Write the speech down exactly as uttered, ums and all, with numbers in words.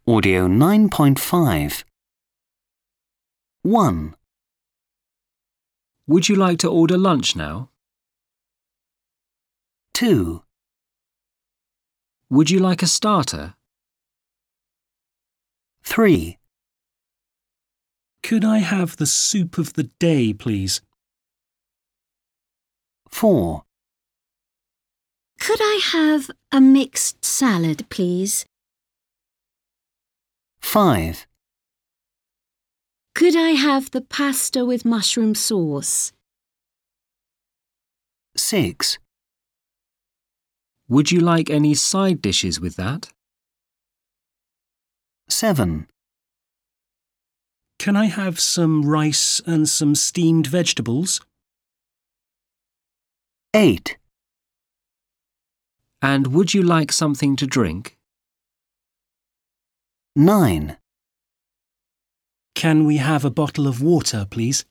Audio nine point five. one. Would you like to order lunch now? two. Would you like a starter? three. Could I have the soup of the day, please? four. Could I have a mixed salad, please? five. Could I have the pasta with mushroom sauce? six. Would you like any side dishes with that? seven. Can I have some rice and some steamed vegetables? eight. And would you like something to drink? nine. Can we have a bottle of water, please?